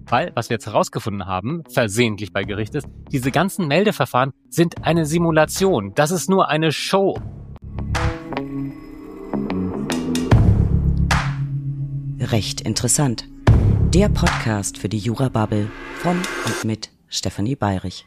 Weil, was wir jetzt herausgefunden haben, versehentlich bei Gericht ist, diese ganzen Meldeverfahren sind eine Simulation. Das ist nur eine Show. Recht interessant. Der Podcast für die Jura-Bubble von und mit Stefanie Bayrich.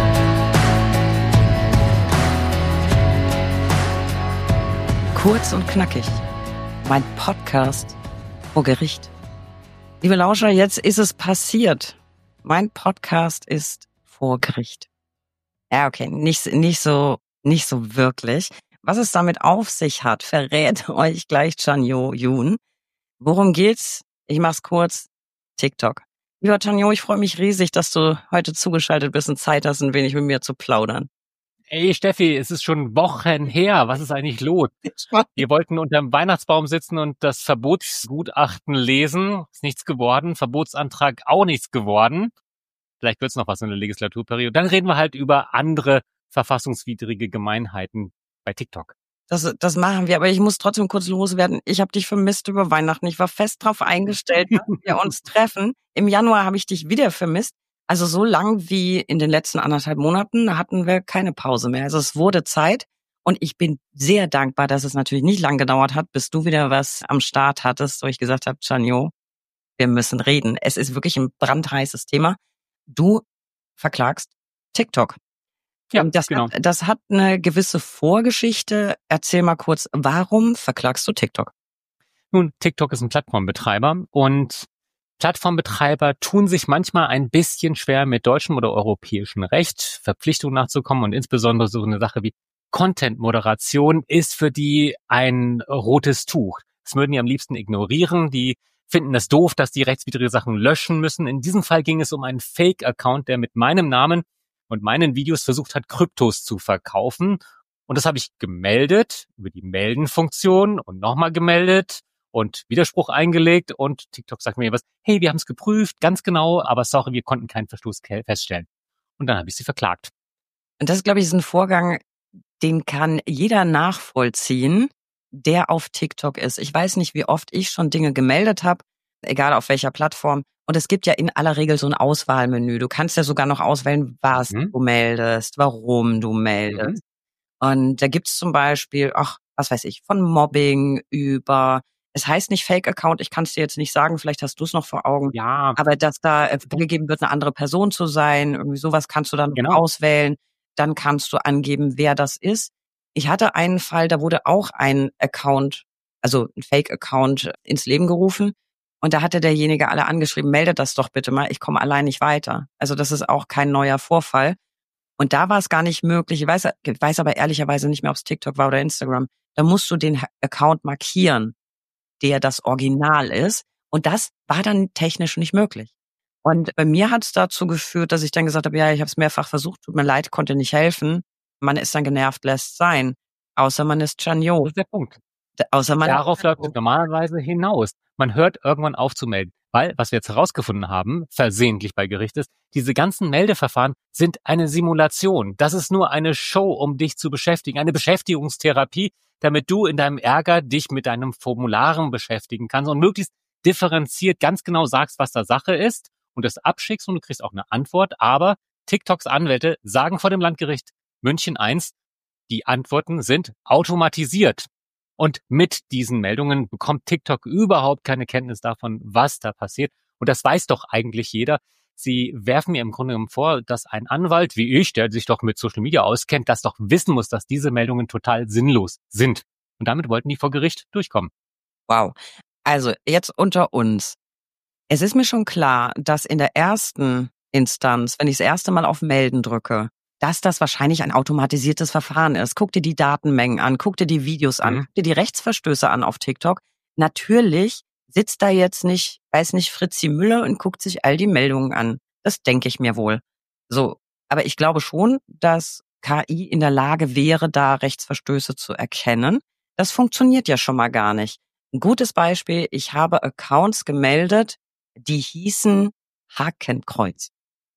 Kurz und knackig. Mein Podcast vor Gericht. Liebe Lauscher, jetzt ist es passiert. Mein Podcast ist vor Gericht. Ja, okay, nicht so wirklich. Was es damit auf sich hat, verrät euch gleich Chanyo Yoon. Worum geht's? Ich mach's kurz. TikTok. Lieber Chanyo, ich freue mich riesig, dass du heute zugeschaltet bist und Zeit hast, ein wenig mit mir zu plaudern. Ey Steffi, es ist schon Wochen her. Was ist eigentlich los? Wir wollten unterm Weihnachtsbaum sitzen und das Verbotsgutachten lesen. Ist nichts geworden. Verbotsantrag auch nichts geworden. Vielleicht wird's noch was in der Legislaturperiode. Dann reden wir halt über andere verfassungswidrige Gemeinheiten bei TikTok. Das machen wir, aber ich muss trotzdem kurz loswerden. Ich habe dich vermisst über Weihnachten. Ich war fest drauf eingestellt, dass wir uns treffen. Im Januar habe ich dich wieder vermisst. Also so lang wie in den letzten 1,5 Monaten hatten wir keine Pause mehr. Also es wurde Zeit und ich bin sehr dankbar, dass es natürlich nicht lang gedauert hat, bis du wieder was am Start hattest, wo ich gesagt habe, Chanyo, wir müssen reden. Es ist wirklich ein brandheißes Thema. Du verklagst TikTok. Ja, genau. Das hat eine gewisse Vorgeschichte. Erzähl mal kurz, warum verklagst du TikTok? Nun, TikTok ist ein Plattformbetreiber und Plattformbetreiber tun sich manchmal ein bisschen schwer mit deutschem oder europäischem Recht, Verpflichtungen nachzukommen und insbesondere so eine Sache wie Content-Moderation ist für die ein rotes Tuch. Das würden die am liebsten ignorieren. Die finden es doof, dass die rechtswidrige Sachen löschen müssen. In diesem Fall ging es um einen Fake-Account, der mit meinem Namen und meinen Videos versucht hat, Kryptos zu verkaufen. Und das habe ich gemeldet über die Melden-Funktion und nochmal gemeldet und Widerspruch eingelegt. Und TikTok sagt mir was, hey, wir haben es geprüft, ganz genau, aber sorry, wir konnten keinen Verstoß feststellen. Und dann habe ich sie verklagt. Und das, glaube ich, ist ein Vorgang, den kann jeder nachvollziehen, der auf TikTok ist. Ich weiß nicht, wie oft ich schon Dinge gemeldet habe, egal auf welcher Plattform. Und es gibt ja in aller Regel so ein Auswahlmenü. Du kannst ja sogar noch auswählen, was du meldest, warum du meldest. Und da gibt's zum Beispiel, was weiß ich, von Mobbing über, es heißt nicht Fake-Account, ich kann es dir jetzt nicht sagen, vielleicht hast du es noch vor Augen. Ja. Aber dass da angegeben wird, eine andere Person zu sein, irgendwie sowas kannst du dann auswählen. Dann kannst du angeben, wer das ist. Ich hatte einen Fall, da wurde auch ein Account, also ein Fake-Account ins Leben gerufen. Und da hatte derjenige alle angeschrieben, meldet das doch bitte mal, ich komme allein nicht weiter. Also das ist auch kein neuer Vorfall. Und da war es gar nicht möglich, ich weiß aber ehrlicherweise nicht mehr, ob es TikTok war oder Instagram. Da musst du den Account markieren, der das Original ist. Und das war dann technisch nicht möglich. Und bei mir hat es dazu geführt, dass ich dann gesagt habe, ja, ich habe es mehrfach versucht, tut mir leid, konnte nicht helfen. Man ist dann genervt, lässt sein. Außer man ist Chanyo. Das ist der Punkt. Darauf läuft es normalerweise hinaus. Man hört irgendwann auf zu melden. Weil, was wir jetzt herausgefunden haben, versehentlich bei Gericht ist, diese ganzen Meldeverfahren sind eine Simulation. Das ist nur eine Show, um dich zu beschäftigen, eine Beschäftigungstherapie, damit du in deinem Ärger dich mit deinem Formularen beschäftigen kannst und möglichst differenziert ganz genau sagst, was da Sache ist und das abschickst und du kriegst auch eine Antwort. Aber TikToks Anwälte sagen vor dem Landgericht München I, die Antworten sind automatisiert. Und mit diesen Meldungen bekommt TikTok überhaupt keine Kenntnis davon, was da passiert. Und das weiß doch eigentlich jeder. Sie werfen mir im Grunde genommen vor, dass ein Anwalt wie ich, der sich doch mit Social Media auskennt, das doch wissen muss, dass diese Meldungen total sinnlos sind. Und damit wollten die vor Gericht durchkommen. Wow. Also jetzt unter uns. Es ist mir schon klar, dass in der ersten Instanz, wenn ich das erste Mal auf Melden drücke, dass das wahrscheinlich ein automatisiertes Verfahren ist. Guck dir die Datenmengen an, guck dir die Videos an, guck dir die Rechtsverstöße an auf TikTok. Natürlich sitzt da jetzt nicht, Fritzi Müller und guckt sich all die Meldungen an. Das denke ich mir wohl. So, aber ich glaube schon, dass KI in der Lage wäre, da Rechtsverstöße zu erkennen. Das funktioniert ja schon mal gar nicht. Ein gutes Beispiel, ich habe Accounts gemeldet, die hießen Hakenkreuz.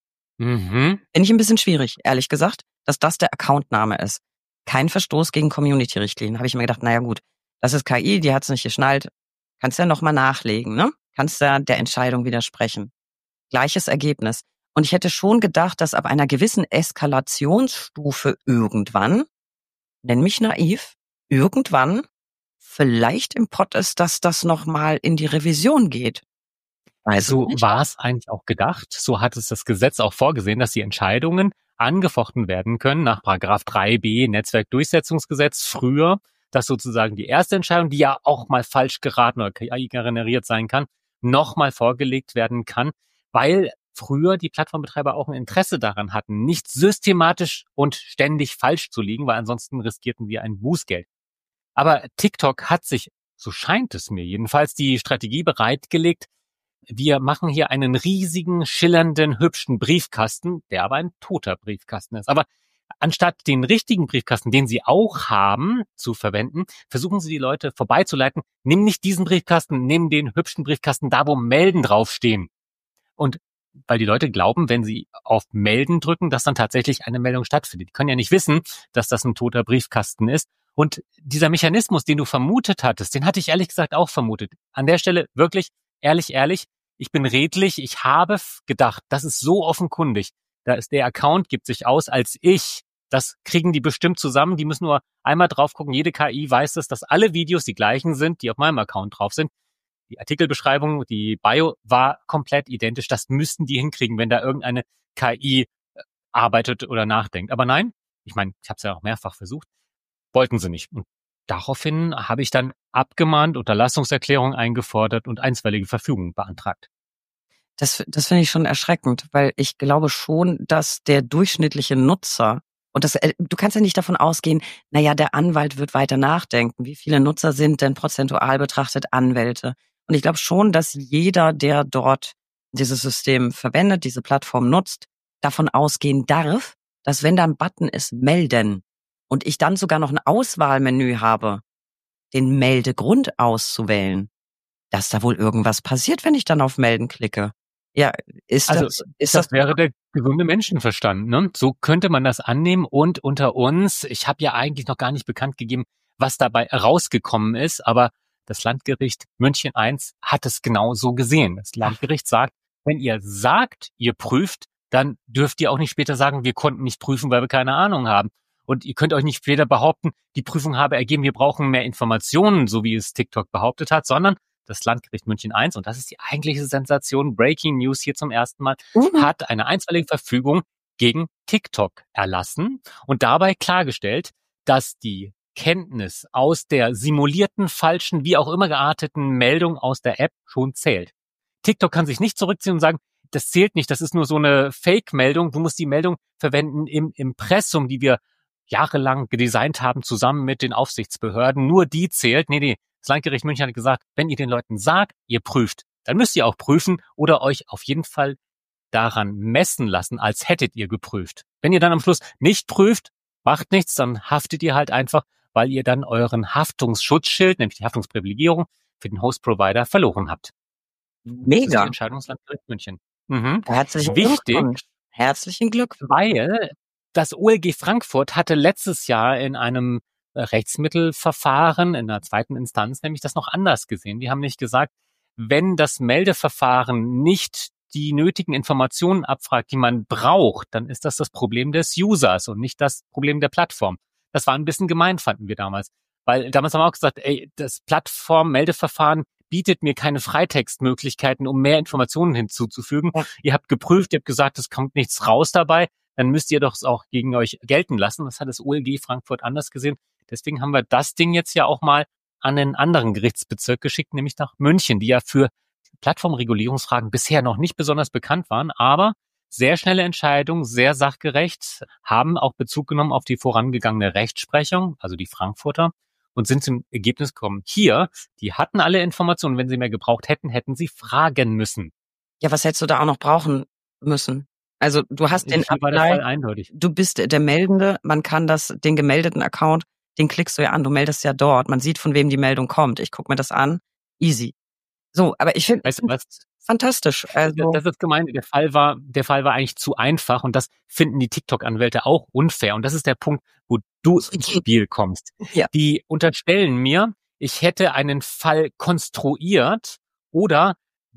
Finde ich ein bisschen schwierig, ehrlich gesagt, dass das der Accountname ist. Kein Verstoß gegen Community-Richtlinien. Habe ich mir gedacht, naja gut, das ist KI, die hat's nicht geschnallt. Kannst ja nochmal nachlegen, ne? Kannst ja der Entscheidung widersprechen. Gleiches Ergebnis. Und ich hätte schon gedacht, dass ab einer gewissen Eskalationsstufe irgendwann, nenn mich naiv, irgendwann vielleicht im Pott ist, dass das nochmal in die Revision geht. So war es eigentlich auch gedacht. So hat es das Gesetz auch vorgesehen, dass die Entscheidungen angefochten werden können nach Paragraph 3b Netzwerkdurchsetzungsgesetz früher, dass sozusagen die erste Entscheidung, die ja auch mal falsch geraten oder KI generiert sein kann, nochmal vorgelegt werden kann, weil früher die Plattformbetreiber auch ein Interesse daran hatten, nicht systematisch und ständig falsch zu liegen, weil ansonsten riskierten wir ein Bußgeld. Aber TikTok hat sich, so scheint es mir jedenfalls, die Strategie bereitgelegt, wir machen hier einen riesigen, schillernden, hübschen Briefkasten, der aber ein toter Briefkasten ist. Aber anstatt den richtigen Briefkasten, den sie auch haben, zu verwenden, versuchen sie die Leute vorbeizuleiten. Nimm nicht diesen Briefkasten, nimm den hübschen Briefkasten, da wo Melden draufstehen. Und weil die Leute glauben, wenn sie auf Melden drücken, dass dann tatsächlich eine Meldung stattfindet. Die können ja nicht wissen, dass das ein toter Briefkasten ist. Und dieser Mechanismus, den du vermutet hattest, den hatte ich ehrlich gesagt auch vermutet. An der Stelle wirklich, ehrlich, ich bin redlich, ich habe gedacht, das ist so offenkundig. Da ist der Account, gibt sich aus als ich. Das kriegen die bestimmt zusammen. Die müssen nur einmal drauf gucken. Jede KI weiß es, dass alle Videos die gleichen sind, die auf meinem Account drauf sind. Die Artikelbeschreibung, die Bio war komplett identisch. Das müssten die hinkriegen, wenn da irgendeine KI arbeitet oder nachdenkt. Aber nein, ich meine, ich habe es ja auch mehrfach versucht, wollten sie nicht. Und daraufhin habe ich dann abgemahnt, Unterlassungserklärung eingefordert und einstweilige Verfügung beantragt. Das finde ich schon erschreckend, weil ich glaube schon, dass der durchschnittliche Nutzer, und du kannst ja nicht davon ausgehen, naja, der Anwalt wird weiter nachdenken. Wie viele Nutzer sind denn prozentual betrachtet Anwälte? Und ich glaube schon, dass jeder, der dort dieses System verwendet, diese Plattform nutzt, davon ausgehen darf, dass wenn da ein Button ist, melden, und ich dann sogar noch ein Auswahlmenü habe, den Meldegrund auszuwählen, dass da wohl irgendwas passiert, wenn ich dann auf Melden klicke. Ja, das wäre der gesunde Menschenverstand, ne? So könnte man das annehmen. Und unter uns, ich habe ja eigentlich noch gar nicht bekannt gegeben, was dabei rausgekommen ist, aber das Landgericht München I hat es genau so gesehen. Das Landgericht sagt, wenn ihr sagt, ihr prüft, dann dürft ihr auch nicht später sagen, wir konnten nicht prüfen, weil wir keine Ahnung haben. Und ihr könnt euch nicht später behaupten, die Prüfung habe ergeben, wir brauchen mehr Informationen, so wie es TikTok behauptet hat, sondern das Landgericht München I, und das ist die eigentliche Sensation, Breaking News hier zum ersten Mal, hat eine einstweilige Verfügung gegen TikTok erlassen und dabei klargestellt, dass die Kenntnis aus der simulierten, falschen, wie auch immer gearteten Meldung aus der App schon zählt. TikTok kann sich nicht zurückziehen und sagen, das zählt nicht, das ist nur so eine Fake-Meldung, du musst die Meldung verwenden im Impressum, die wir jahrelang gedesignt haben, zusammen mit den Aufsichtsbehörden, nur die zählt. Nee, das Landgericht München hat gesagt, wenn ihr den Leuten sagt, ihr prüft, dann müsst ihr auch prüfen oder euch auf jeden Fall daran messen lassen, als hättet ihr geprüft. Wenn ihr dann am Schluss nicht prüft, macht nichts, dann haftet ihr halt einfach, weil ihr dann euren Haftungsschutzschild, nämlich die Haftungsprivilegierung für den Host-Provider verloren habt. Mega. Das ist die Entscheidung des Landgerichts München. Herzlichen Glückwunsch. Herzlichen Glückwunsch. Weil das OLG Frankfurt hatte letztes Jahr in einem Rechtsmittelverfahren in der zweiten Instanz nämlich das noch anders gesehen. Die haben nicht gesagt, wenn das Meldeverfahren nicht die nötigen Informationen abfragt, die man braucht, dann ist das Problem des Users und nicht das Problem der Plattform. Das war ein bisschen gemein, fanden wir damals. Weil damals haben wir auch gesagt, das Plattform-Meldeverfahren bietet mir keine Freitextmöglichkeiten, um mehr Informationen hinzuzufügen. Ja. Ihr habt geprüft, ihr habt gesagt, es kommt nichts raus dabei, dann müsst ihr doch auch gegen euch gelten lassen. Das hat das OLG Frankfurt anders gesehen. Deswegen haben wir das Ding jetzt ja auch mal an einen anderen Gerichtsbezirk geschickt, nämlich nach München, die ja für Plattformregulierungsfragen bisher noch nicht besonders bekannt waren, aber sehr schnelle Entscheidungen, sehr sachgerecht, haben auch Bezug genommen auf die vorangegangene Rechtsprechung, also die Frankfurter, und sind zum Ergebnis gekommen. Hier, die hatten alle Informationen, wenn sie mehr gebraucht hätten, hätten sie fragen müssen. Ja, was hättest du da auch noch brauchen müssen? Also du hast den Abgleich, war der Fall eindeutig. Du bist der Meldende, man kann den gemeldeten Account, den klickst du ja an, du meldest ja dort, man sieht, von wem die Meldung kommt. Ich gucke mir das an, easy. So, aber ich finde, weißt du was? Fantastisch. Also das ist gemeint, der Fall war eigentlich zu einfach und das finden die TikTok-Anwälte auch unfair. Und das ist der Punkt, wo du ins Spiel kommst. Ja. Die unterstellen mir, ich hätte einen Fall konstruiert oder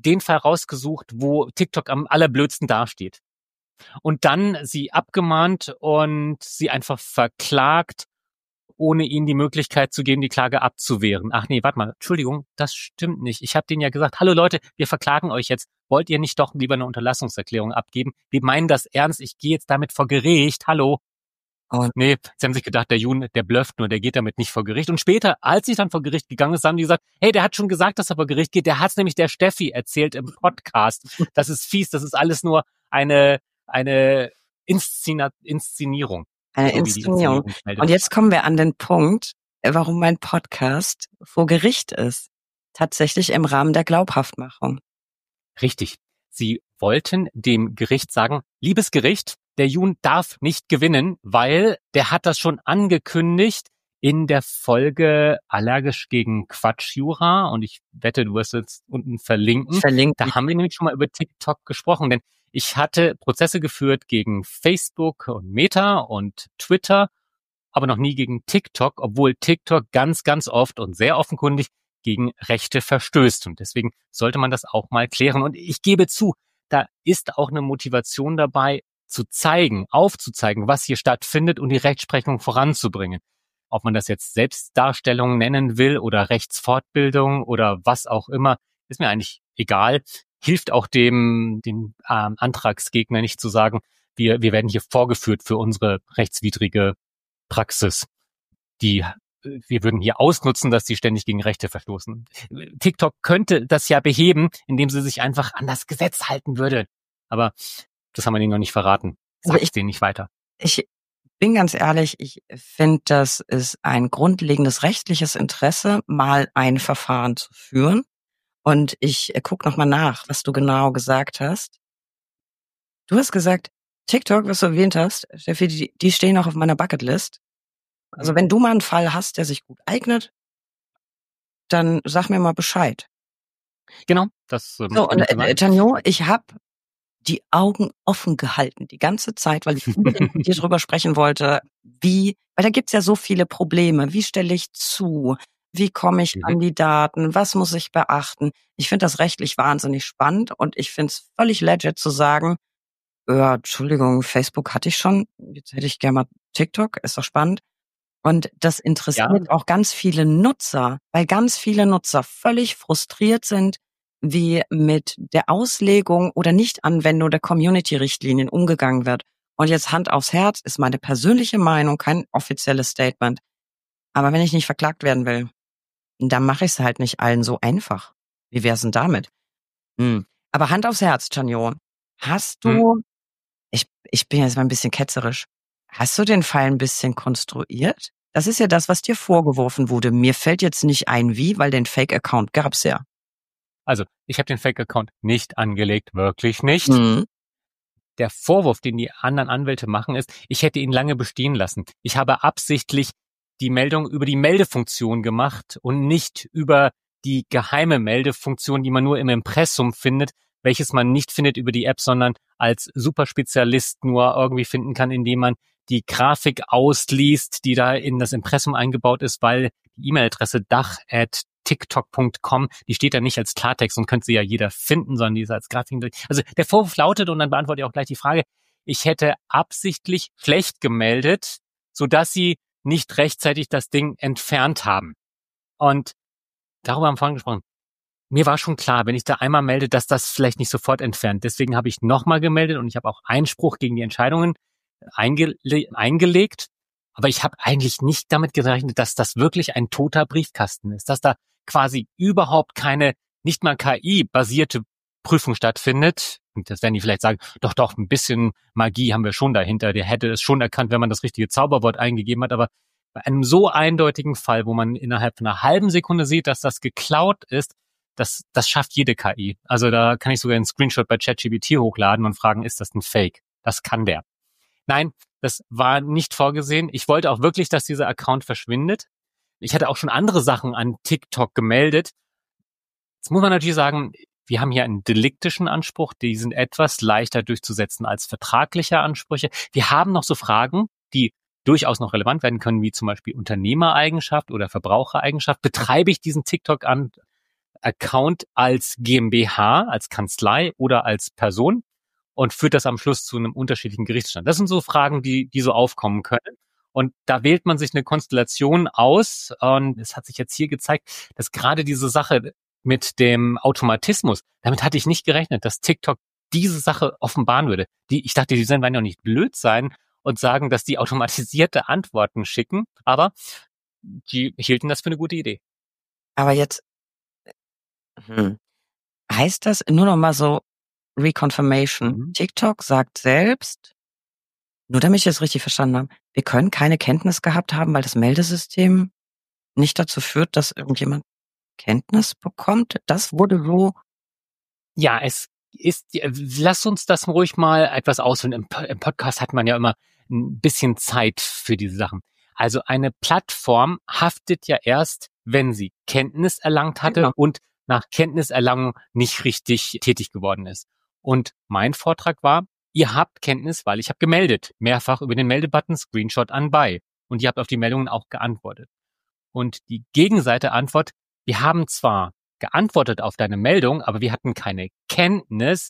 den Fall rausgesucht, wo TikTok am allerblödsten dasteht. Und dann sie abgemahnt und sie einfach verklagt, ohne ihnen die Möglichkeit zu geben, die Klage abzuwehren. Ach nee, warte mal, Entschuldigung, das stimmt nicht. Ich habe denen ja gesagt, hallo Leute, wir verklagen euch jetzt. Wollt ihr nicht doch lieber eine Unterlassungserklärung abgeben? Wir meinen das ernst, ich gehe jetzt damit vor Gericht, hallo. Und nee, sie haben sich gedacht, der Jun, der blufft nur, der geht damit nicht vor Gericht. Und später, als sie dann vor Gericht gegangen ist, haben die gesagt, hey, der hat schon gesagt, dass er vor Gericht geht. Der hat's nämlich der Steffi erzählt im Podcast. Das ist fies, das ist alles nur eine Inszenierung. Eine Inszenierung. Und jetzt kommen wir an den Punkt, warum mein Podcast vor Gericht ist. Tatsächlich im Rahmen der Glaubhaftmachung. Richtig. Sie wollten dem Gericht sagen, liebes Gericht, der Jun darf nicht gewinnen, weil der hat das schon angekündigt in der Folge Allergisch gegen Quatschjura. Und ich wette, du wirst jetzt unten verlinken. Da haben wir nämlich schon mal über TikTok gesprochen, denn ich hatte Prozesse geführt gegen Facebook und Meta und Twitter, aber noch nie gegen TikTok, obwohl TikTok ganz, ganz oft und sehr offenkundig gegen Rechte verstößt. Und deswegen sollte man das auch mal klären. Und ich gebe zu, da ist auch eine Motivation dabei, zu zeigen, aufzuzeigen, was hier stattfindet und die Rechtsprechung voranzubringen. Ob man das jetzt Selbstdarstellung nennen will oder Rechtsfortbildung oder was auch immer, ist mir eigentlich egal. Hilft auch dem Antragsgegner nicht zu sagen, wir werden hier vorgeführt für unsere rechtswidrige Praxis. Wir würden hier ausnutzen, dass die ständig gegen Rechte verstoßen. TikTok könnte das ja beheben, indem sie sich einfach an das Gesetz halten würde. Aber das haben wir ihnen noch nicht verraten. Sag denen nicht weiter. Ich bin ganz ehrlich, ich finde, das ist ein grundlegendes rechtliches Interesse, mal ein Verfahren zu führen. Und ich gucke nochmal nach, was du genau gesagt hast. Du hast gesagt, TikTok, was du erwähnt hast, Steffi, die stehen auch auf meiner Bucketlist. Also wenn du mal einen Fall hast, der sich gut eignet, dann sag mir mal Bescheid. Genau. Das so, und Tanjo, ich habe die Augen offen gehalten die ganze Zeit, weil ich unbedingt mit dir drüber sprechen wollte, weil da gibt's ja so viele Probleme. Wie stelle ich zu? Wie komme ich an die Daten? Was muss ich beachten? Ich finde das rechtlich wahnsinnig spannend und ich finde es völlig legit zu sagen, Entschuldigung, Facebook hatte ich schon, jetzt hätte ich gerne mal TikTok, ist doch spannend. Und das interessiert auch ganz viele Nutzer, weil ganz viele Nutzer völlig frustriert sind, wie mit der Auslegung oder Nichtanwendung der Community-Richtlinien umgegangen wird. Und jetzt Hand aufs Herz ist meine persönliche Meinung, kein offizielles Statement. Aber wenn ich nicht verklagt werden will, dann mache ich es halt nicht allen so einfach. Wie wär's denn damit? Aber Hand aufs Herz, Chanjo, hast du, ich bin jetzt mal ein bisschen ketzerisch, hast du den Fall ein bisschen konstruiert? Das ist ja das, was dir vorgeworfen wurde. Mir fällt jetzt nicht ein, wie, weil den Fake-Account gab's ja. Also, ich habe den Fake-Account nicht angelegt, wirklich nicht. Der Vorwurf, den die anderen Anwälte machen, ist, ich hätte ihn lange bestehen lassen. Ich habe absichtlich die Meldung über die Meldefunktion gemacht und nicht über die geheime Meldefunktion, die man nur im Impressum findet, welches man nicht findet über die App, sondern als Superspezialist nur irgendwie finden kann, indem man die Grafik ausliest, die da in das Impressum eingebaut ist, weil die E-Mail-Adresse dach@tiktok.com, die steht da nicht als Klartext und könnte sie ja jeder finden, sondern die ist als Grafik. Also der Vorwurf lautet, und dann beantworte ich auch gleich die Frage, ich hätte absichtlich schlecht gemeldet, sodass sie nicht rechtzeitig das Ding entfernt haben. Und darüber haben wir vorhin gesprochen. Mir war schon klar, wenn ich da einmal melde, dass das vielleicht nicht sofort entfernt. Deswegen habe ich nochmal gemeldet und ich habe auch Einspruch gegen die Entscheidungen eingelegt. Aber ich habe eigentlich nicht damit gerechnet, dass das wirklich ein toter Briefkasten ist, dass da quasi überhaupt keine, nicht mal KI-basierte Prüfung stattfindet. Und das werden die vielleicht sagen, doch, ein bisschen Magie haben wir schon dahinter. Der hätte es schon erkannt, wenn man das richtige Zauberwort eingegeben hat. Aber bei einem so eindeutigen Fall, wo man innerhalb von einer halben Sekunde sieht, dass das geklaut ist, das schafft jede KI. Also da kann ich sogar einen Screenshot bei ChatGPT hochladen und fragen, ist das ein Fake? Das kann der. Nein, das war nicht vorgesehen. Ich wollte auch wirklich, dass dieser Account verschwindet. Ich hatte auch schon andere Sachen an TikTok gemeldet. Jetzt muss man natürlich sagen, wir haben hier einen deliktischen Anspruch. Die sind etwas leichter durchzusetzen als vertragliche Ansprüche. Wir haben noch so Fragen, die durchaus noch relevant werden können, wie zum Beispiel Unternehmereigenschaft oder Verbrauchereigenschaft. Betreibe ich diesen TikTok Account als GmbH, als Kanzlei oder als Person und führt das am Schluss zu einem unterschiedlichen Gerichtsstand? Das sind so Fragen, die so aufkommen können. Und da wählt man sich eine Konstellation aus. Und es hat sich jetzt hier gezeigt, dass gerade diese Sache mit dem Automatismus, damit hatte ich nicht gerechnet, dass TikTok diese Sache offenbaren würde. Ich dachte, die werden ja nicht blöd sein und sagen, dass die automatisierte Antworten schicken. Aber die hielten das für eine gute Idee. Aber jetzt heißt das nur noch mal so Reconfirmation. TikTok sagt selbst, nur damit ich das richtig verstanden habe, wir können keine Kenntnis gehabt haben, weil das Meldesystem nicht dazu führt, dass irgendjemand Kenntnis bekommt. Das wurde so. Ja, es ist, lass uns das ruhig mal etwas ausholen. Im Podcast hat man ja immer ein bisschen Zeit für diese Sachen. Also eine Plattform haftet ja erst, wenn sie Kenntnis erlangt hatte und nach Kenntniserlangung nicht richtig tätig geworden ist. Und mein Vortrag war, ihr habt Kenntnis, weil ich habe gemeldet. Mehrfach über den Meldebutton Screenshot anbei. Und ihr habt auf die Meldungen auch geantwortet. Und die Gegenseite antwortet, wir haben zwar geantwortet auf deine Meldung, aber wir hatten keine Kenntnis,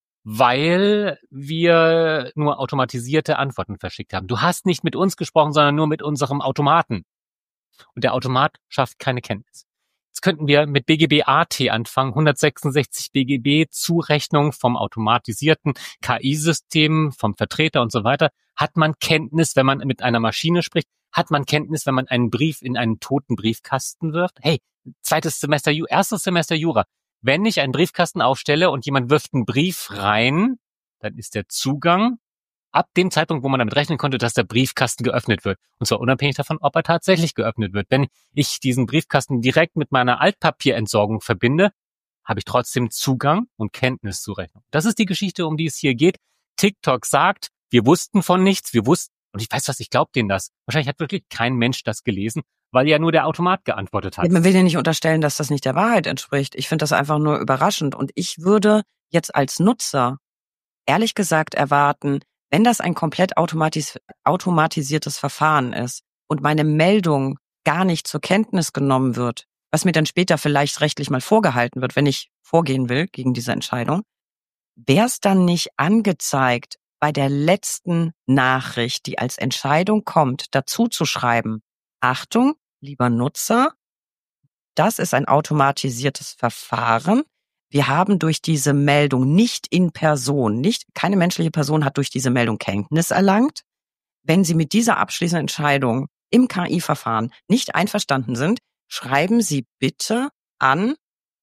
weil wir nur automatisierte Antworten verschickt haben. Du hast nicht mit uns gesprochen, sondern nur mit unserem Automaten. Und der Automat schafft keine Kenntnis. Jetzt könnten wir mit BGB-AT anfangen, 166 BGB, Zurechnung vom automatisierten KI-System, vom Vertreter und so weiter. Hat man Kenntnis, wenn man mit einer Maschine spricht? Hat man Kenntnis, wenn man einen Brief in einen toten Briefkasten wirft? Hey, erstes Semester Jura. Wenn ich einen Briefkasten aufstelle und jemand wirft einen Brief rein, dann ist der Zugang ab dem Zeitpunkt, wo man damit rechnen konnte, dass der Briefkasten geöffnet wird. Und zwar unabhängig davon, ob er tatsächlich geöffnet wird. Wenn ich diesen Briefkasten direkt mit meiner Altpapierentsorgung verbinde, habe ich trotzdem Zugang und Kenntniszurechnung. Das ist die Geschichte, um die es hier geht. TikTok sagt, wir wussten von nichts, und ich weiß was, ich glaube denen das. Wahrscheinlich hat wirklich kein Mensch das gelesen, weil ja nur der Automat geantwortet hat. Man will ja nicht unterstellen, dass das nicht der Wahrheit entspricht. Ich finde das einfach nur überraschend. Und ich würde jetzt als Nutzer ehrlich gesagt erwarten, wenn das ein komplett automatisiertes Verfahren ist und meine Meldung gar nicht zur Kenntnis genommen wird, was mir dann später vielleicht rechtlich mal vorgehalten wird, wenn ich vorgehen will gegen diese Entscheidung, wäre es dann nicht angezeigt, bei der letzten Nachricht, die als Entscheidung kommt, dazu zu schreiben, Achtung, lieber Nutzer, das ist ein automatisiertes Verfahren. Wir haben durch diese Meldung nicht in Person, keine menschliche Person hat durch diese Meldung Kenntnis erlangt. Wenn Sie mit dieser abschließenden Entscheidung im KI-Verfahren nicht einverstanden sind, schreiben Sie bitte an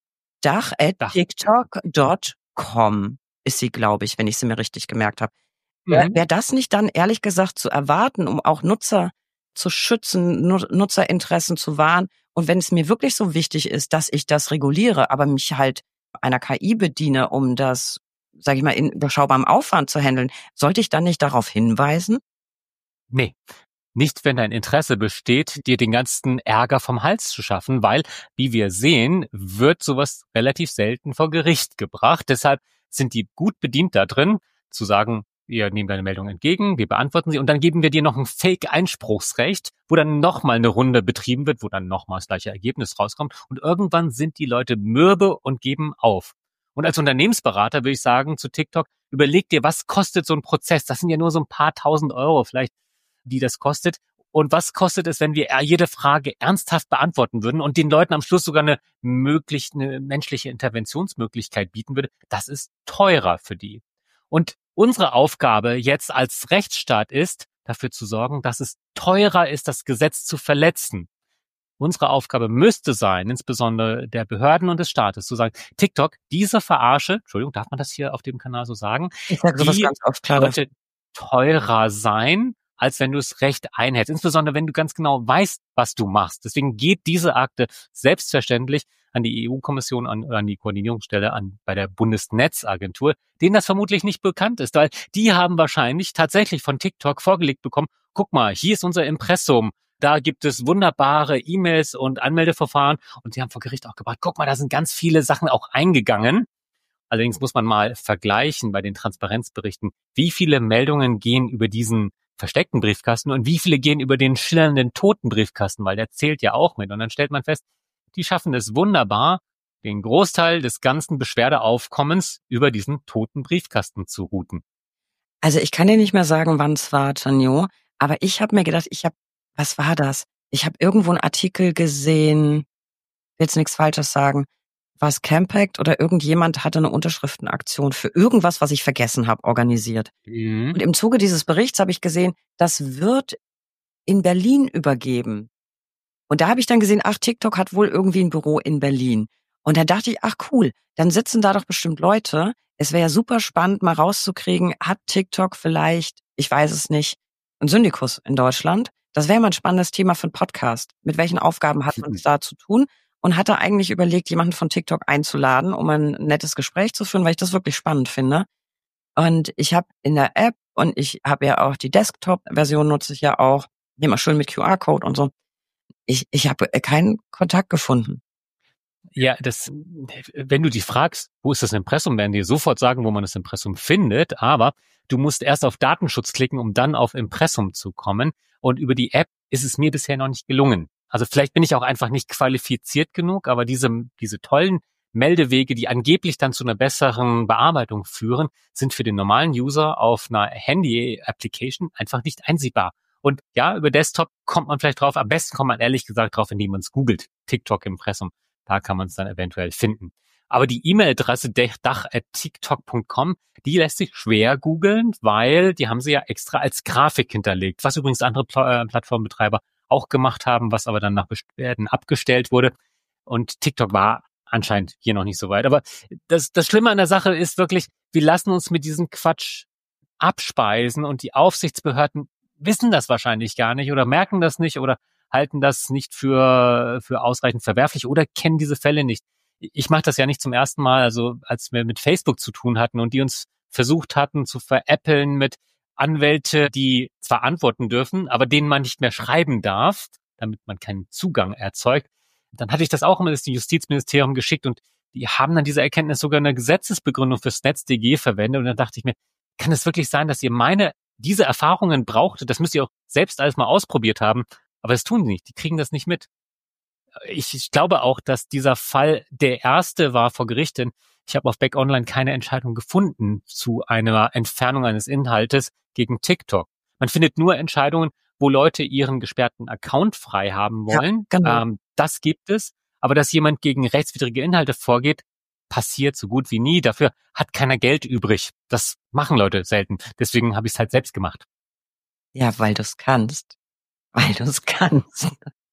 dach@tiktok.com ist sie, glaube ich, wenn ich sie mir richtig gemerkt habe. Wäre das nicht dann ehrlich gesagt zu erwarten, um auch Nutzer zu schützen, Nutzerinteressen zu wahren? Und wenn es mir wirklich so wichtig ist, dass ich das reguliere, aber mich halt einer KI bediene, um das, sage ich mal, in überschaubarem Aufwand zu handeln, sollte ich dann nicht darauf hinweisen? Nee. Nicht, wenn dein Interesse besteht, dir den ganzen Ärger vom Hals zu schaffen, weil, wie wir sehen, wird sowas relativ selten vor Gericht gebracht. Deshalb sind die gut bedient da drin, zu sagen, wir nehmen deine Meldung entgegen, wir beantworten sie und dann geben wir dir noch ein Fake-Einspruchsrecht, wo dann nochmal eine Runde betrieben wird, wo dann nochmal das gleiche Ergebnis rauskommt und irgendwann sind die Leute mürbe und geben auf. Und als Unternehmensberater würde ich sagen zu TikTok, überleg dir, was kostet so ein Prozess? Das sind ja nur so ein paar tausend Euro vielleicht, die das kostet. Und was kostet es, wenn wir jede Frage ernsthaft beantworten würden und den Leuten am Schluss sogar eine menschliche Interventionsmöglichkeit bieten würde? Das ist teurer für die. Und unsere Aufgabe jetzt als Rechtsstaat ist, dafür zu sorgen, dass es teurer ist, das Gesetz zu verletzen. Unsere Aufgabe müsste sein, insbesondere der Behörden und des Staates, zu sagen, TikTok, diese Verarsche, Entschuldigung, darf man das hier auf dem Kanal so sagen? Ich sage sowas ganz oft, klar. Sollte teurer sein, als wenn du es recht einhältst. Insbesondere, wenn du ganz genau weißt, was du machst. Deswegen geht diese Akte selbstverständlich an die EU-Kommission, an die Koordinierungsstelle, bei der Bundesnetzagentur, denen das vermutlich nicht bekannt ist, weil die haben wahrscheinlich tatsächlich von TikTok vorgelegt bekommen, guck mal, hier ist unser Impressum, da gibt es wunderbare E-Mails und Anmeldeverfahren und sie haben vor Gericht auch gebracht, guck mal, da sind ganz viele Sachen auch eingegangen. Allerdings muss man mal vergleichen bei den Transparenzberichten, wie viele Meldungen gehen über diesen versteckten Briefkasten und wie viele gehen über den schillernden toten Briefkasten, weil der zählt ja auch mit. Und dann stellt man fest, die schaffen es wunderbar, den Großteil des ganzen Beschwerdeaufkommens über diesen toten Briefkasten zu routen. Also ich kann dir nicht mehr sagen, wann es war, Tanjo, aber ich habe mir gedacht, was war das? Ich habe irgendwo einen Artikel gesehen, will jetzt nichts Falsches sagen, war es Campact oder irgendjemand hatte eine Unterschriftenaktion für irgendwas, was ich vergessen habe, organisiert. Und im Zuge dieses Berichts habe ich gesehen, das wird in Berlin übergeben. Und da habe ich dann gesehen, TikTok hat wohl irgendwie ein Büro in Berlin. Und da dachte ich, cool, dann sitzen da doch bestimmt Leute. Es wäre ja super spannend, mal rauszukriegen, hat TikTok vielleicht, ich weiß es nicht, einen Syndikus in Deutschland? Das wäre mal ein spannendes Thema für einen Podcast. Mit welchen Aufgaben hat man es da zu tun? Und hatte eigentlich überlegt, jemanden von TikTok einzuladen, um ein nettes Gespräch zu führen, weil ich das wirklich spannend finde. Und ich habe in der App, und ich habe ja auch die Desktop-Version, nutze ich ja auch, immer schön mit QR-Code und so. Ich habe keinen Kontakt gefunden. Ja, wenn du die fragst, wo ist das Impressum, werden die sofort sagen, wo man das Impressum findet, aber du musst erst auf Datenschutz klicken, um dann auf Impressum zu kommen. Und über die App ist es mir bisher noch nicht gelungen. Also vielleicht bin ich auch einfach nicht qualifiziert genug, aber diese tollen Meldewege, die angeblich dann zu einer besseren Bearbeitung führen, sind für den normalen User auf einer Handy-Application einfach nicht einsehbar. Und ja, über Desktop kommt man vielleicht drauf, am besten kommt man ehrlich gesagt drauf, indem man es googelt, TikTok-Impressum. Da kann man es dann eventuell finden. Aber die E-Mail-Adresse dach@tiktok.com, die lässt sich schwer googeln, weil die haben sie ja extra als Grafik hinterlegt, was übrigens andere Plattformbetreiber auch gemacht haben, was aber dann nach Beschwerden abgestellt wurde. Und TikTok war anscheinend hier noch nicht so weit. Aber das Schlimme an der Sache ist wirklich, wir lassen uns mit diesem Quatsch abspeisen und die Aufsichtsbehörden wissen das wahrscheinlich gar nicht oder merken das nicht oder halten das nicht für ausreichend verwerflich oder kennen diese Fälle nicht. Ich mache das ja nicht zum ersten Mal, also als wir mit Facebook zu tun hatten und die uns versucht hatten zu veräppeln mit Anwälte, die zwar antworten dürfen, aber denen man nicht mehr schreiben darf, damit man keinen Zugang erzeugt. Dann hatte ich das auch immer das Justizministerium geschickt und die haben dann diese Erkenntnis sogar eine Gesetzesbegründung fürs NetzDG verwendet und dann dachte ich mir, kann es wirklich sein, dass ihr diese Erfahrungen brauchtet? Das müsst ihr auch selbst alles mal ausprobiert haben. Aber das tun die nicht. Die kriegen das nicht mit. Ich glaube auch, dass dieser Fall der erste war vor Gericht, denn ich habe auf Back Online keine Entscheidung gefunden zu einer Entfernung eines Inhaltes gegen TikTok. Man findet nur Entscheidungen, wo Leute ihren gesperrten Account frei haben wollen. Ja, genau. Das gibt es. Aber dass jemand gegen rechtswidrige Inhalte vorgeht, passiert so gut wie nie. Dafür hat keiner Geld übrig. Das machen Leute selten. Deswegen habe ich es halt selbst gemacht. Ja, weil du es kannst. Weil du es kannst.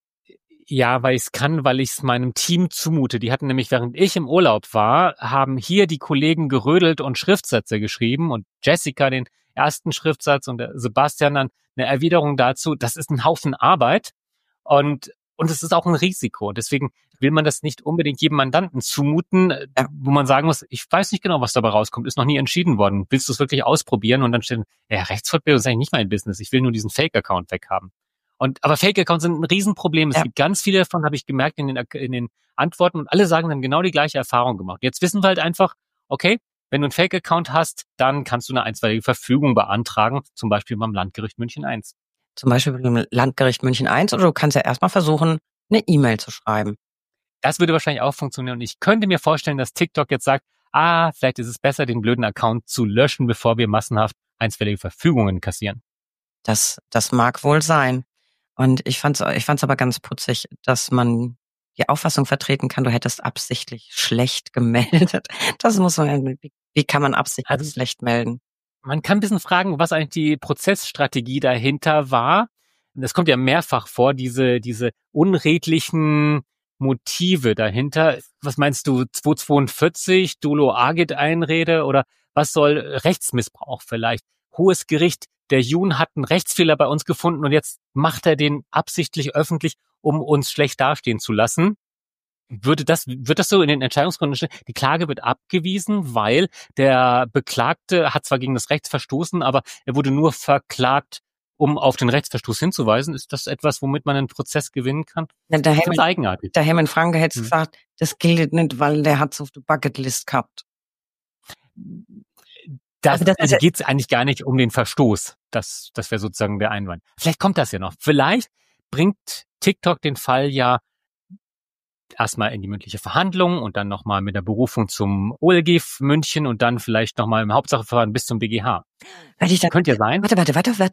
Ja, weil ich es kann, weil ich es meinem Team zumute. Die hatten nämlich, während ich im Urlaub war, haben hier die Kollegen gerödelt und Schriftsätze geschrieben und Jessica den ersten Schriftsatz und Sebastian dann eine Erwiderung dazu. Das ist ein Haufen Arbeit und es ist auch ein Risiko. Deswegen will man das nicht unbedingt jedem Mandanten zumuten, wo man sagen muss, ich weiß nicht genau, was dabei rauskommt, ist noch nie entschieden worden. Willst du es wirklich ausprobieren? Und dann steht, Rechtsfortbildung ist eigentlich nicht mein Business. Ich will nur diesen Fake-Account weghaben. Aber Fake-Accounts sind ein Riesenproblem. Es gibt ganz viele davon, habe ich gemerkt in den Antworten und alle sagen dann genau die gleiche Erfahrung gemacht. Jetzt wissen wir halt einfach, okay, wenn du einen Fake-Account hast, dann kannst du eine einstweilige Verfügung beantragen, zum Beispiel beim Landgericht München I. Zum Beispiel beim Landgericht München I oder du kannst ja erstmal versuchen, eine E-Mail zu schreiben. Das würde wahrscheinlich auch funktionieren und ich könnte mir vorstellen, dass TikTok jetzt sagt, vielleicht ist es besser, den blöden Account zu löschen, bevor wir massenhaft einstweilige Verfügungen kassieren. Das mag wohl sein. Und ich fand's aber ganz putzig, dass man die Auffassung vertreten kann, du hättest absichtlich schlecht gemeldet. Das muss man, wie kann man absichtlich schlecht melden? Man kann ein bisschen fragen, was eigentlich die Prozessstrategie dahinter war. Das kommt ja mehrfach vor, diese unredlichen Motive dahinter. Was meinst du, 242, Dolo agit Einrede oder was soll Rechtsmissbrauch vielleicht? Hohes Gericht, der Jun hat einen Rechtsfehler bei uns gefunden und jetzt macht er den absichtlich öffentlich, um uns schlecht dastehen zu lassen. Wird das so in den Entscheidungsgründen stehen? Die Klage wird abgewiesen, weil der Beklagte hat zwar gegen das Recht verstoßen, aber er wurde nur verklagt, um auf den Rechtsverstoß hinzuweisen. Ist das etwas, womit man einen Prozess gewinnen kann? Ja, das ist eigenartig. Der Hermann Franke hätte gesagt, das gilt nicht, weil der hat es auf der Bucketlist gehabt. Also geht es eigentlich gar nicht um den Verstoß. Das wäre sozusagen der Einwand. Vielleicht kommt das ja noch. Vielleicht bringt TikTok den Fall ja erstmal in die mündliche Verhandlung und dann nochmal mit der Berufung zum OLG München und dann vielleicht nochmal im Hauptsacheverfahren bis zum BGH. Könnte ja sein. Warte.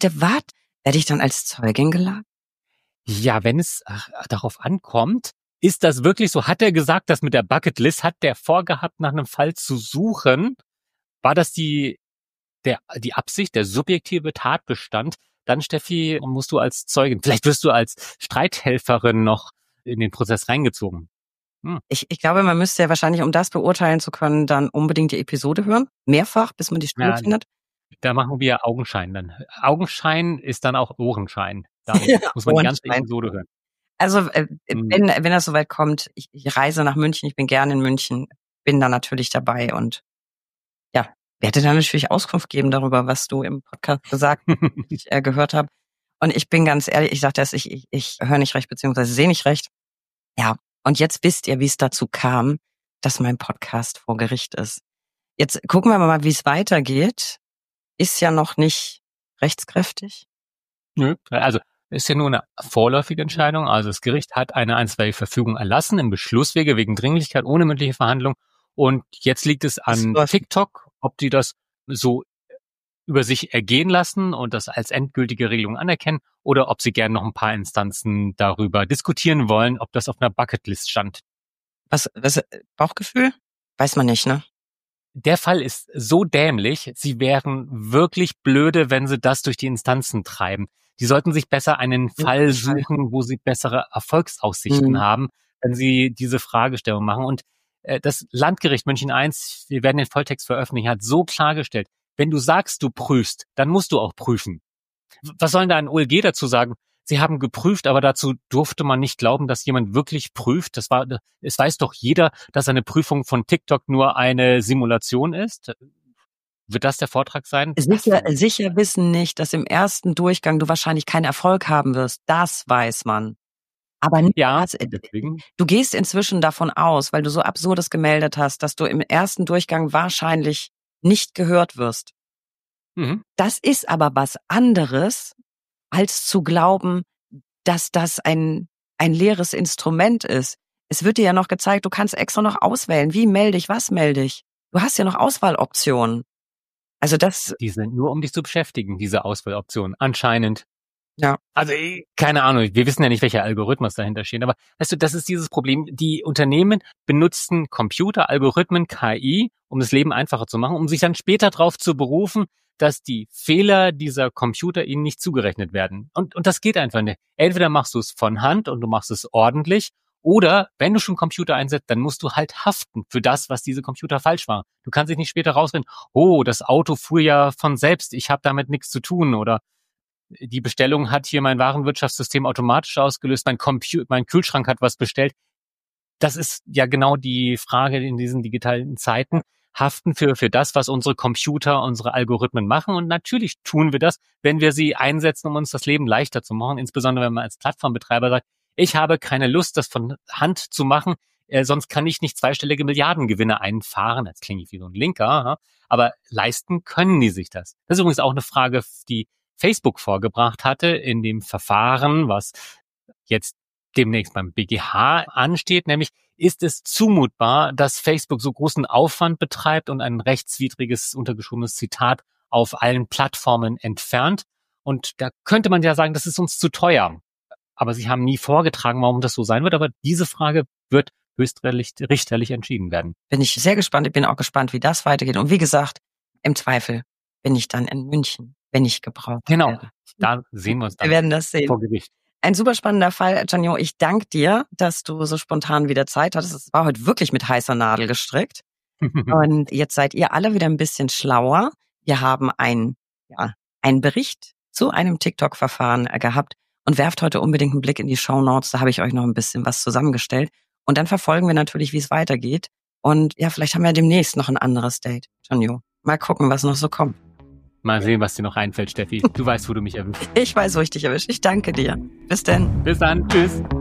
Werde ich dann als Zeugin geladen? Ja, wenn es darauf ankommt, ist das wirklich so? Hat er gesagt, dass mit der Bucketlist, hat der vorgehabt, nach einem Fall zu suchen? War das die Absicht, der subjektive Tatbestand? Dann, Steffi, musst du als Zeugin, vielleicht wirst du als Streithelferin noch in den Prozess reingezogen. Ich glaube, man müsste ja wahrscheinlich, um das beurteilen zu können, dann unbedingt die Episode hören. Mehrfach, bis man die Stimme findet. Da machen wir Augenschein dann. Augenschein ist dann auch Ohrenschein. Da muss man die ganze Episode hören. Also wenn das soweit kommt, ich reise nach München, ich bin gerne in München, bin da natürlich dabei und ja, werde dann natürlich Auskunft geben darüber, was du im Podcast gesagt ich gehört habe. Und ich bin ganz ehrlich, ich sage das, ich höre nicht recht, beziehungsweise sehe nicht recht. Ja, und jetzt wisst ihr, wie es dazu kam, dass mein Podcast vor Gericht ist. Jetzt gucken wir mal, wie es weitergeht. Ist ja noch nicht rechtskräftig. Nö, also ist ja nur eine vorläufige Entscheidung. Also das Gericht hat eine einstweilige Verfügung erlassen im Beschlusswege wegen Dringlichkeit ohne mündliche Verhandlung. Und jetzt liegt es an TikTok, ob die das so über sich ergehen lassen und das als endgültige Regelung anerkennen oder ob sie gerne noch ein paar Instanzen darüber diskutieren wollen, ob das auf einer Bucketlist stand. Was Bauchgefühl? Weiß man nicht, ne? Der Fall ist so dämlich, sie wären wirklich blöde, wenn sie das durch die Instanzen treiben. Die sollten sich besser einen Fall suchen, wo sie bessere Erfolgsaussichten haben, wenn sie diese Fragestellung machen. Und das Landgericht München I, wir werden den Volltext veröffentlichen, hat so klargestellt, wenn du sagst, du prüfst, dann musst du auch prüfen. Was sollen da ein OLG dazu sagen? Sie haben geprüft, aber dazu durfte man nicht glauben, dass jemand wirklich prüft. Es weiß doch jeder, dass eine Prüfung von TikTok nur eine Simulation ist. Wird das der Vortrag sein? Sicher wissen nicht, dass im ersten Durchgang du wahrscheinlich keinen Erfolg haben wirst. Das weiß man. Aber ja, du gehst inzwischen davon aus, weil du so Absurdes gemeldet hast, dass du im ersten Durchgang wahrscheinlich nicht gehört wirst. Das ist aber was anderes, als zu glauben, dass das ein leeres Instrument ist. Es wird dir ja noch gezeigt, du kannst extra noch auswählen. Wie melde ich, was melde ich? Du hast ja noch Auswahloptionen. Also die sind nur, um dich zu beschäftigen, diese Auswahloptionen, anscheinend. Ja. Also, keine Ahnung, wir wissen ja nicht, welche Algorithmus dahinter stehen, aber weißt du, das ist dieses Problem. Die Unternehmen benutzen Computer, Algorithmen, KI, um das Leben einfacher zu machen, um sich dann später darauf zu berufen, dass die Fehler dieser Computer ihnen nicht zugerechnet werden. Und das geht einfach nicht. Entweder machst du es von Hand und du machst es ordentlich, oder wenn du schon Computer einsetzt, dann musst du halt haften für das, was diese Computer falsch machen. Du kannst dich nicht später rausfinden, oh, das Auto fuhr ja von selbst, ich habe damit nichts zu tun, oder die Bestellung hat hier mein Warenwirtschaftssystem automatisch ausgelöst, mein Kühlschrank hat was bestellt. Das ist ja genau die Frage in diesen digitalen Zeiten. Haften für das, was unsere Computer, unsere Algorithmen machen. Und natürlich tun wir das, wenn wir sie einsetzen, um uns das Leben leichter zu machen. Insbesondere, wenn man als Plattformbetreiber sagt, ich habe keine Lust, das von Hand zu machen, sonst kann ich nicht zweistellige Milliardengewinne einfahren. Das klingt wie so ein Linker, aber leisten können die sich das. Das ist übrigens auch eine Frage, die Facebook vorgebracht hatte in dem Verfahren, was jetzt demnächst beim BGH ansteht, nämlich ist es zumutbar, dass Facebook so großen Aufwand betreibt und ein rechtswidriges, untergeschobenes Zitat auf allen Plattformen entfernt. Und da könnte man ja sagen, das ist uns zu teuer. Aber sie haben nie vorgetragen, warum das so sein wird. Aber diese Frage wird höchstrichterlich entschieden werden. Bin ich sehr gespannt. Ich bin auch gespannt, wie das weitergeht. Und wie gesagt, im Zweifel bin ich dann in München, wenn ich gebraucht werde. Genau, da sehen wir uns dann. Wir werden das sehen. Vor Gericht. Ein super spannender Fall, Janjo. Ich danke dir, dass du so spontan wieder Zeit hattest. Es war heute wirklich mit heißer Nadel gestrickt. Und jetzt seid ihr alle wieder ein bisschen schlauer. Wir haben einen Bericht zu einem TikTok-Verfahren gehabt und werft heute unbedingt einen Blick in die Shownotes. Da habe ich euch noch ein bisschen was zusammengestellt. Und dann verfolgen wir natürlich, wie es weitergeht. Und ja, vielleicht haben wir demnächst noch ein anderes Date, Janjo. Mal gucken, was noch so kommt. Mal sehen, was dir noch einfällt, Steffi. Du weißt, wo du mich erwischst. Ich weiß, wo ich dich erwische. Ich danke dir. Bis denn. Bis dann. Tschüss.